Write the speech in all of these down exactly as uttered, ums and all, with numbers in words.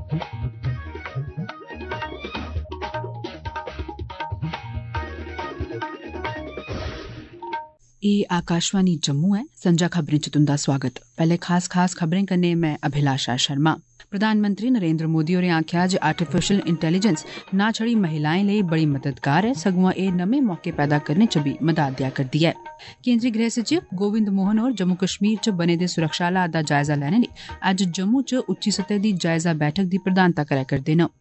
ये आकाशवाणी जम्मू है। संजा खबरें च तुंदा स्वागत। पहले खास खास खबरें कन्नै मैं अभिलाषा शर्मा। प्रधानमंत्री नरेंद्र मोदी होरें आखेआ जे आर्टिफिशियल इंटैलीजेंस ना छड़ी महिलाएं लेई बड़ी मददगार है, सगुआं एह् नमें मौके पैदा करने च भी मदद देआ करदी है। केंद्रीय गृह सचिव गोविंद मोहन होर जम्मू कश्मीर च बने दे सुरक्षा हालात दा जायजा लैने लेई अज्ज जम्मू च उच्ची सतह दी जायजा बैठक दी प्रधानता करै करदे न।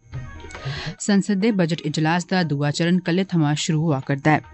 संसद दे बजट इजलास दा दूआ चरण कल्लै थमां शुरू होआ करदा है।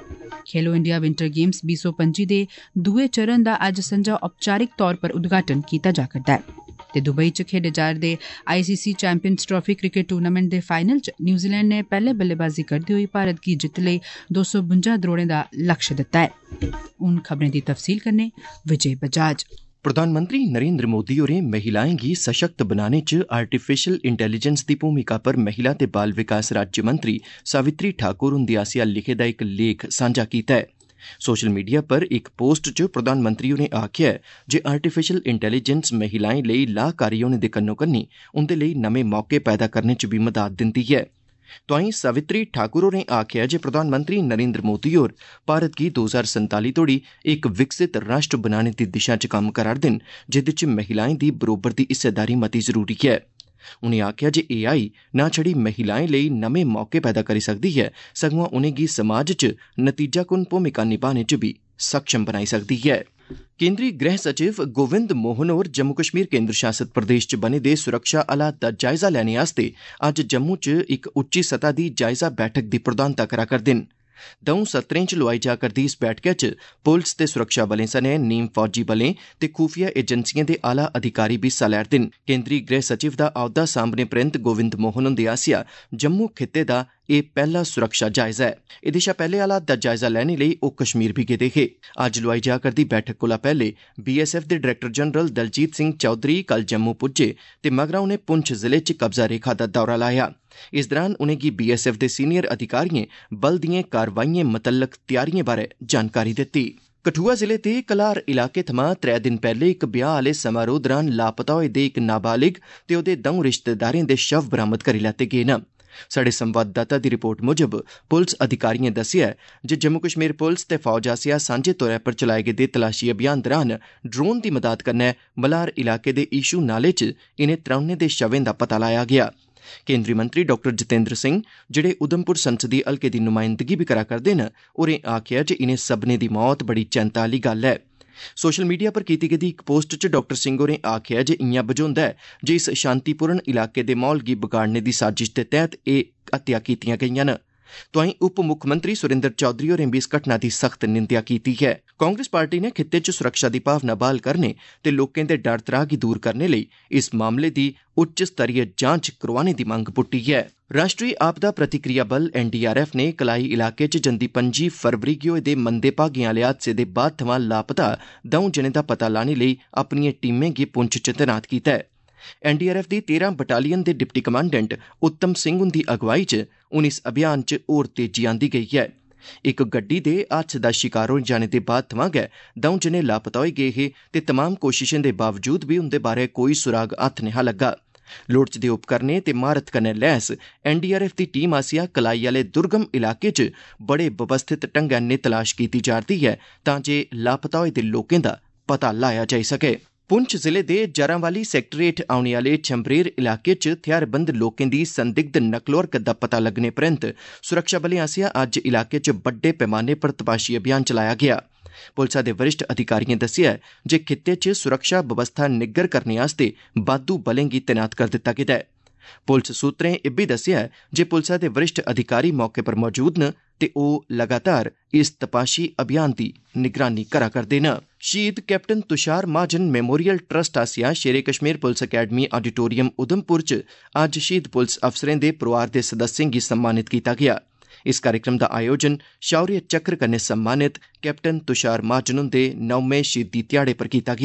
खेलो इंडिया विंटर गेम्स बीस सौ पंजी दे दुए चरण दा अज्ज संजा औपचारिक तौर पर उद्घाटन कीता जा करदा है ते दुबई च खेडे जा'रदे ICC champions trophy cricket tournament दे फाइनल च न्यूजीलैंड ने पैह्ले बल्लेबाजी करदे होई भारत गी जित्त लेई दो सौ बुंजा द्रोड़ें दा लक्ष्य दित्ता है। हून खबरें दी तफसील कन्नै विजय बजाज। प्रधानमंत्री नरेंद्र मोदी होरें महिलाएं गी सशक्त बनाने च आर्टिफिशियल इंटैलीजेंस दी भूमिका पर महिला ते बाल विकास राज्य मंत्री सावित्री ठाकुर हुंदे आसेआ लिखे दा इक लेख सांझा कीता है। सोशल मीडिया पर इक पोस्ट च प्रधानमंत्री होरें आखेआ जे आर्टिफिशियल इंटैलीजेंस महिलाएं लेई लाभकारी होने दे कन्नो कन्नी उंदे लेई नमें मौके पैदा करने च भी मदद दिंदी है। तोआईं सावित्री ठाकुर होरें आखेआ जे प्रधानमंत्री नरेंद्र मोदी होर भारत गी दो हजार संताली तोड़ी इक विकसित राष्ट्र बनाने दी दिशा च कम्म करा'रदे न, जेह्दे च महिलाएं दी बरोबर दी हिस्सेदारी मती जरूरी है। उनें आखेआ जे ए आई ना छड़ी महिलाएं लेई नमें मौके पैदा करी सकदी है, सगुआं उनेंगी समाज च नतीजाकुन भूमिका निभाने च भी सक्षम बनाई सकदी है। केंद्रीय गृह सचिव गोविंद मोहन होर जम्मू कश्मीर केंद्र शासित प्रदेश च बने दे सुरक्षा हालात दा जायजा लैने आस्ते अज्ज जम्मू च इक उच्ची सतह दी जायजा बैठक दी प्रधानता करा करदे न। दौं सत्रें च लोआई जा करदी इस बैठका च पुलस ते सुरक्षा बलें सने नीम फौजी बलें ते खुफिया एजेंसिएं दे आला अधिकारी बी हिस्सा लै'रदे न। केंद्रीय गृह सचिव दा औह्दा सांभने परैंत गोविंद मोहन हुंदे आसेआ जम्मू खित्ते दा एह् पैह्ला सुरक्षा जायजा है। एह्दे शा पैह्ले हालात दा जायजा लैने लेई ओह् कश्मीर बी गेदे हे। अज्ज लोआई जा करदी बैठक कोला पैह्ले बीएसएफ दे डायरेक्टर जनरल दलजीत सिंह चौधरी कल जम्मू पुज्जे ते मगरा उनें पुंछ जिले च कब्जा रेखा दा दौरा लाया। इस दौरान उनेंगी बीएसएफ दे सीनियर अधिकारिएं बल दिएं कारवाइएं मतल्लक तैयारिएं बारै जानकारी दित्ती। कठुआ जिले दे कलार इलाके थमां त्रै दिन पैह्ले इक ब्याह आह्ले समारोह दौरान लापता होए दे इक नाबालिग ते ओह्दे दौं रिश्तेदारें दे शव बरामद करी लैते गे न। साढ़े संवाददाता दी रिपोर्ट मुजब पुलस अधिकारिएं दस्सेआ जे जम्मू कश्मीर पुलस ते फौज आसेआ सांझे तौर पर चलाए गेदे तलाशी अभियान दौरान ड्रोन दी मदद कन्नै मलार इलाके दे ईशू नाले च इनें त्रौनें दे शवें दा पता लाया गेआ। केंद्रीय मंत्री डॉक्टर जितेंद्र सिंह, जेह्ड़े उधमपुर संसदीय हल्के दी नुमाइंदगी बी करा करदे न, होरें आखेआ जे इनें सभनें दी मौत बड़ी चैंता आह्ली गल्ल है। सोशल मीडिया पर कीती गेदी इक पोस्ट च डॉक्टर सिंह होरें आखेआ जे इयां बझोंदा ऐ जे इस शांतिपूर्ण इलाके दे माहौल गी बिगाड़ने दी साजिश दे तैह्त एह् हत्या कीतियां गेईआं न। तोआईं उप मुक्खमंत्री सुरेंद्र चौधरी होरें बी इस घटना दी सख्त निंदेआ कीती है। कांग्रेस पार्टी ने खित्ते च सुरक्षा दी भावना बहाल करने ते लोकें दे डर त्राह गी दूर करने लेई इस मामले दी उच्च स्तरीय जांच करोआने दी मंग पुट्टी है। राष्ट्रीय आपदा प्रतिक्रिया बल एनडीआरएफ ने कलाई इलाके च जंदी पंजी फरवरी गी होए दे मंदे भागें आह्ले हादसे दे बाद थमां लापता दौं जनें दा पता लाने लेई अपनिएं टीमें गी पुंछ च तैनात कीता है। एनडीआरएफ दी तेरां बटालियन दे डिप्टी कमांडेंट उत्तम सिंह हुंदी अगुवाई च हून इस अभियान च होर तेजी आंदी गेई है। इक गड्डी दे हादसे दा शिकार होई जाने दे बाद थमां गै दौं जने लापता होई गे हे ते तमाम कोशिशें दे बावजूद बी उंदे बारै कोई सुराग हत्थ नेहा लग्गा। लोड़चदे उपकरणें ते म्हारत कन्नै लैस एनडीआरएफ दी टीम आसेआ कलाई आह्ले दुर्गम इलाके च बड़े व्यवस्थित ढंगै नै तलाश कीती जा'रदी ऐ तां जे लापता होए दे लोकें दा पता लाया जाई सकै। पुंछ जिले दे जरांवाली सैक्टर हेठ औने आह्ले छंबरेर इलाके च थेहारबंद लोकें दी संदिग्ध नकलो-हरकत दा पता लग्गने परैंत सुरक्षा बलें आसेआ अज्ज इलाके च बड्डे पैमाने पर तपाशी अभियान चलाया गेआ। पुलसा दे वरिष्ठ अधिकारिएं दस्सेआ जे खित्ते च सुरक्षा बवस्था निग्गर करने आस्ते बाद्धू बलें गी तैनात कर दित्ता गेदा ऐ। पुलस सूत्रें इब्बी दस्सेआ जे पुलसा दे वरिष्ठ अधिकारी मौके पर मौजूद न ते ओह् लगातार इस तपाशी अभियान दी निगरानी करा करदे न। शहीद captain Tushar Mahajan memorial trust आसेआ शेरे कश्मीर पुलस अकैडमी आडिटोरियम उधमपुर च अज्ज शहीद पुलस अफसरें दे परोआर दे सदस्यें गी सम्मानित कीता गेआ। इस कार्यक्रम दा आयोजन शौर्य चक्र कन्नै सम्मानित कैप्टन तुषार महाजन हुंदे नौमें शहीदी ध्याड़े पर कीता गेआ।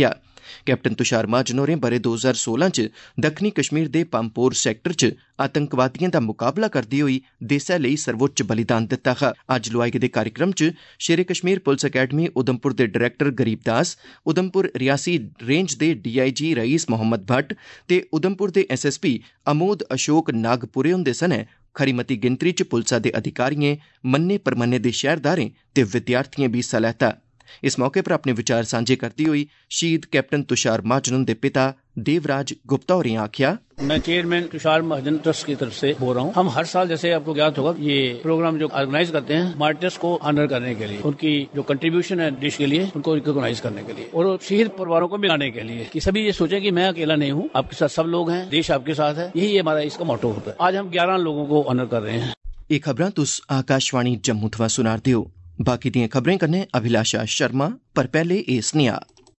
कैप्टन तुषार महाजन होरें ब'रे दो हज़ार सोलां च दक्खनी कश्मीर दे पाम्पोर सैक्टर च आतंकवादिएं दा मुकाबला करदे होई देसै लेई सर्वोच्च बलिदान दित्ता हा। अज्ज लोआए गेदे कार्यक्रम च शेरे कश्मीर पुलस अकैडमी उधमपुर दे डायरैक्टर गरीब दास, उधमपुर रियासी रेंज दे डीआईजी रईस मोहम्मद भट्ट ते उधमपुर दे एसएसपी अमोद अशोक नागपुरे हुंदे सने खरी मती गिनतरी च पुलसा दे अधिकारिएं, मन्ने परमन्ने दे शैहरदारें ते विद्यार्थिएं भी हिस्सा लैता। इस मौके पर अपने विचार सांझे करते होई शहीद कैप्टन तुषार महाजन हुंदे पिता देवराज गुप्ता होरें आख्या, मैं चेयरमैन तुषार महाजन ट्रस्ट की तरफ से बोल रहा हूँ। हम हर साल जैसे आपको ज्ञात होगा ये प्रोग्राम जो ऑर्गेनाइज करते हैं मार्टर्स को ऑनर करने के लिए, उनकी जो कंट्रीब्यूशन है देश के लिए उनको रिकॉग्नाइज करने के लिए और शहीद परिवारों को मिलाने के लिए कि सभी ये सोचें कि मैं अकेला नहीं हूँ, आपके साथ सब लोग हैं, देश आपके साथ है। यही हमारा इसका मोटो होता है। आज हम ग्यारह लोगों को ऑनर कर रहे हैं। ये खबरां तुस आकाशवाणी जम्मू थमां सुना'रदे हो। बाकी दियां खबरें कन्नै अभिलाषा शर्मा, पर पैह्ले एह् सनेहा।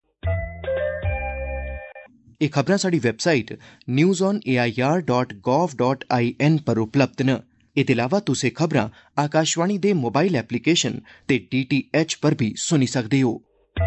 एह् खबरां साढ़ी website news on A I R dot gov dot I N पर उपलब्ध न। एह्दे अलावा तुस एह् खबरां आकाशवाणी दे मोबाइल एप्लीकेशन ते डी टी एच पर भी सुनी सकदे हो।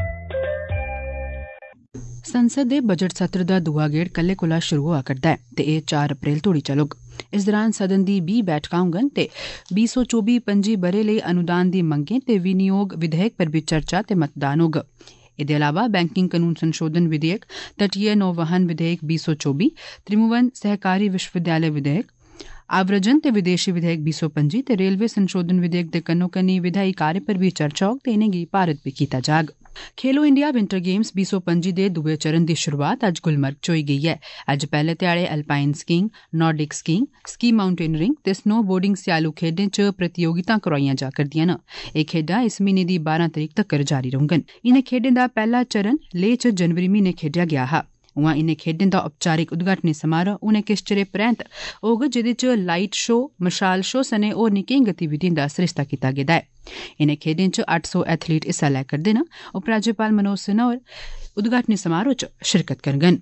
संसद दे बजट सत्र दा दूआ गेड़ कल्लै कोला शुरू होआ करदा ऐ ते एह् चार अप्रैल तोड़ी चलुग। इस दौरान सदन दी बीह् बैठकां होङन ते बीह् सौ चौबी पंजी ब'रे लेई अनुदान दी मंगें ते विनियोग विधेयक पर भी चर्चा ते मतदान होग। एह्दे अलावा बैंकिंग कानून संशोधन विधेयक, तटीय नौवहन विधेयक बीह् सौ चौबी, त्रिभुवन सहकारी विश्वविद्यालय विधेयक, आव्रजन ते विदेशी विधेयक बीह् सौ पंजी ते रेलवे संशोधन विधेयक दे कन्नो कन्नी विधायी कार्य पर भी चर्चा होग ते इनेंगी पारित भी कीता जाग। खेलो इंडिया विंटर गेम्स बीह् सौ पंजी दे दुए चरण दी शुरुआत अज्ज गुलमर्ग च होई गेई ऐ। अज्ज पैह्ले ध्याड़े alpine skiing, Nordic skiing, ski mountaineering ते स्नो बोर्डिंग स्यालू खेड्डें च प्रतियोगितां करोआइयां जा करदियां न। एह् खेड्डां इस म्हीने दी बारां तरीक तक्कर जारी रौह्ङन। इनें खेड्डें दा पैह्ला चरण लेह च जनवरी म्हीने खेड्डेआ गेआ हा। उआं इनें खेड्डें दा औपचारिक उद्घाटनी समारोह उनें किश चिरे परैंत होग, जेह्दे च लाइट शो, मशाल शो सने होर निक्कियें गतिविधिएं दा सरिस्ता कीता गेदा ऐ। इनें खेड्डें च अट्ठ सौ एथलीट हिस्सा लै करदे न। उपराज्यपाल मनोज सिन्हा होर उद्घाटनी समारोह च शिरकत करङन।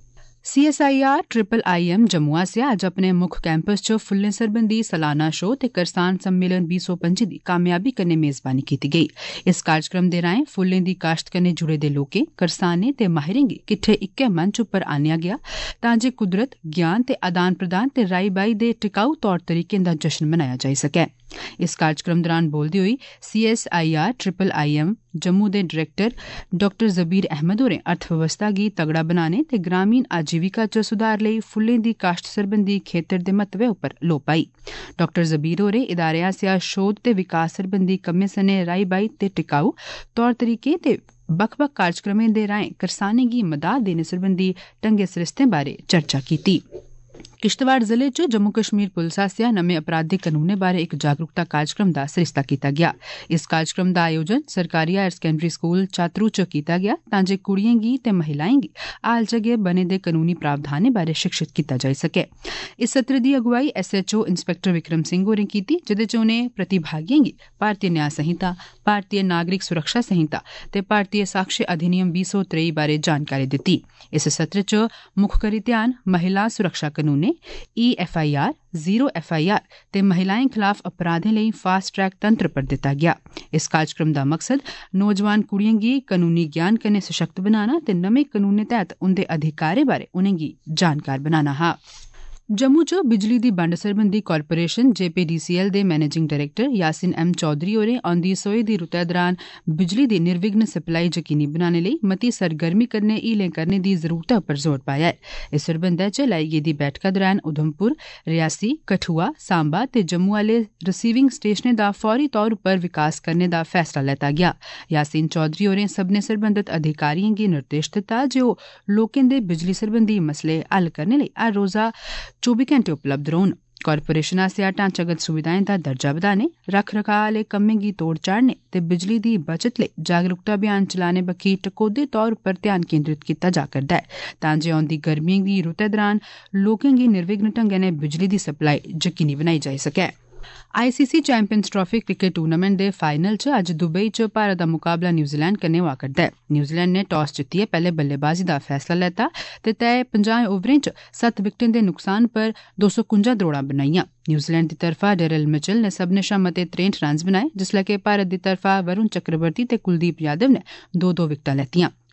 C S I R triple I M Jammu आसेआ अज्ज अपने मुक्ख कैंपस च फुल्लें सरबंधी सलाना शो ते करसान सम्मेलन बीह् सौ पंजी दी कामयाबी कन्नै मेज़बानी कीती गेई। इस कार्यक्रम दे राएं फुल्लें दी काश्त कन्नै जुड़े दे लोकें, करसानें ते माहिरें गी किट्ठे इक्कै मंच उप्पर आनेआ गेआ तां जे कुदरत, ज्ञान ते आदान प्रदान ते राई बाई दे टिकाऊ तौर तरीकें दा जश्न मनाया जाई सकै। इस कार्यक्रम दौरान बोलदे होई C S I R triple I M Jammu दे डायरैक्टर डाक्टर जबीर अहमद होरें अर्थव्यवस्था गी तगड़ा बनाने ते ग्रामीण आजीविका च सुधार लेई फुल्लें दी काश्त सरबंधी खेतर दे महत्वै उप्पर लोऽ पाई। डाक्टर जबीर होरें इदारे आसेआ शोध ते विकास सरबंधी कम्में सने राई बाई ते टिकाऊ तौर तरीकें ते बक्ख बक्ख कार्यक्रमें दे राएं करसानें गी मदाद देने सरबंधी ढंगे सरिस्तें बारै चर्चा कीती। किश्तवाड़ जिले च जम्मू कश्मीर पुलस आसेआ नमें अपराधिक कानूनें बारै इक जागरूकता कार्यक्रम दा सरिस्ता कीता गेआ। इस कार्यक्रम दा आयोजन सरकारी हायर सकैंडरी स्कूल चातरू च कीता गेआ तां जे कुड़ियें गी ते महिलाएं गी हाल च गै बने दे कानूनी प्रावधानें बारै शिक्षित कीता जाई सकै। इस सत्र दी अगुवाई S H O inspector Vikram Singh होरें कीती, जेह्दे च उनें प्रतिभागिएं गी भारतीय न्याय संहिता, भारतीय नागरिक सुरक्षा संहिता ते भारतीय साक्ष्य अधिनियम बीह् सौ त्रेई बारै जानकारी दित्ती। इस सत्र च मुक्ख करी ध्यान महिला सुरक्षा कानूनें, E F I R, zero F I R ते महिलाएं खिलाफ अपराधें लेई फास्ट ट्रैक तंत्र पर दित्ता गेआ। इस कार्यक्रम दा मकसद नौजवान कुड़ियें गी कानूनी ज्ञान कन्नै सशक्त बनाना ते नमें कानूनें तैह्त उंदे अधिकारें बारै उनेंगी जानकार बनाना हा। जम्मू च बिजली दी बंड सरबंधी corporation J P D C L दे managing director Yasin M Chaudhary होरें औंदी सोए दी रुतै दौरान बिजली दी निर्विघ्न सप्लाई यकीनी बनाने लेई मती सरगर्मी कन्नै हीलें करने दी जरूरतै उप्पर जोर पाया ऐ। इस सरबंधै च लाई गेदी बैठका दौरान उधमपुर, रियासी, कठुआ, सांबा ते जम्मू आह्ले रिसीविंग स्टेशनें दा फौरी तौर उप्पर विकास करने दा फैसला लैता गेआ। यासिन चौधरी होरें सब्भनें सरबंधत अधिकारिएं गी निर्देश दित्ता जे ओह् लोकें दे बिजली सरबंधी मसले हल करने लेई हर रोज़ा चौबी घैंटे उपलब्ध रौह्न। कारपोरेशन आसेआ ढांचागत सुविधाएं दा दर्जा बधाने, रख रखाव आह्ले कम्में गी तोड़ चाढ़ने ते बिजली दी बचत लेई जागरूकता अभियान चलाने बक्खी टकोह्दे तौर उप्पर ध्यान केंद्रित कीता जा करदा ऐ तां जे औंदी गर्मियें दी रुतै दौरान लोकें गी निर्विघ्न ढंगै नै बिजली दी सप्लाई यकीनी बनाई जाई सकै। I C C champions trophy cricket tournament दे फाइनल च अज्ज दुबई च भारत दा मुकाबला न्यूजीलैंड कन्नै होआ करदा ऐ। न्यूजीलैंड ने टॉस जित्तियै पैह्ले बल्लेबाजी दा फैसला लैता ते तय पंजाह् ओवरें च सत्त विकेटें दे नुकसान पर दो सौ कुंजा द्रोड़ां बनाइयां। न्यूजीलैंड दी तरफा डेरिल मिचेल ने सभनें शा मते त्रेंठ रन्स बनाए, जिसलै कि भारत दी तरफा वरुण चक्रवर्ती ते कुलदीप यादव ने दो दो विकेटां लैतियां।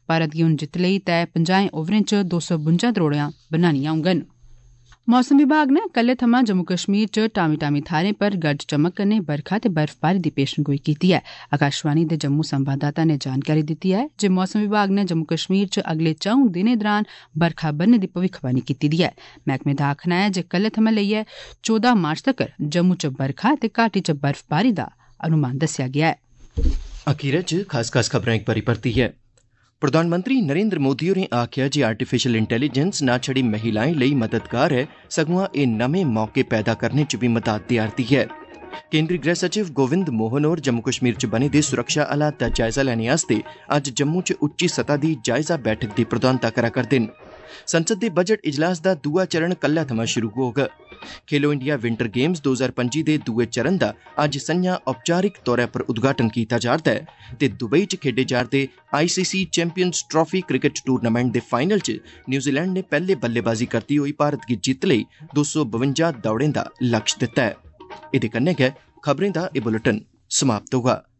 भारत गी हुन जित्त लेई तय पंजाहें ओवरें च दो सौ बुंजा द्रोड़ियां बनानियां होङन। मौसम विभाग ने कल्लै थमां जम्मू कश्मीर च टामी टामी थाहरें पर गरज चमक कन्नै बरखा ते बर्फबारी दी पेशनगोई कीती ऐ। आकाशवाणी दे जम्मू संवाददाता ने जानकारी दित्ती है जे मौसम विभाग ने जम्मू कश्मीर च अगले चौं दिनें दौरान बरखा बरने दी भविक्खवाणी कीती दी ऐ। मैह्कमे दा आखना ऐ जे कल्लै थमां लेइयै चौदां मार्च तक्कर जम्मू च बरखा ते घाटी च बर्फबारी दा अनुमान दस्सेआ गेआ ऐ। अखीरै च खास खास खबरां इक बारी परतियै। प्रधानमंत्री नरेंद्र मोदी होरें आखेआ जे आर्टिफिशियल इंटैलीजेंस ना छड़ी महिलाएं लेई मददगार ऐ सगुआं एह् नमें मौके पैदा करने च बी मदद देआरदी ऐ। केंद्री गृह सचिव गोविंद मोहन होर जम्मू कश्मीर च बने दे सुरक्षा हालात दा जायजा लैने आस्तै अज्ज जम्मू च उच्ची सतह दी जायजा बैठक दी प्रधानता करा करदे न। संसद दे बजट इजलास दा दूआ चरण कल्लै थमां शुरू होग। खेलो इंडिया विंटर गेम्स दो हज़ार पंजी दे दूए चरण दा अज्ज संझां औपचारिक तौरा पर उद्घाटन कीता जा'रदा ऐ ते दुबई च खेड्डे जा'रदे ICC champions trophy cricket tournament दे फाइनल च न्यूजीलैंड ने पैह्ले बल्लेबाजी करदे होई भारत गी जित्त लेई दो सौ बवंजा दौड़ें दा लक्ष्य दित्ता ऐ। एह्दे कन्नै गै खबरें दा एह् बुलेटिन समाप्त होगा।